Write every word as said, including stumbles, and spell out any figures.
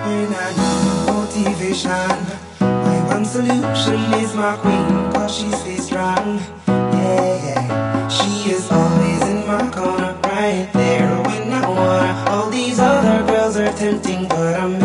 when I need motivation. My one solution is my queen, cause she stays strong. Yeah, yeah. She is always in my corner, right there when I wanna. All these other girls are tempting, but I'm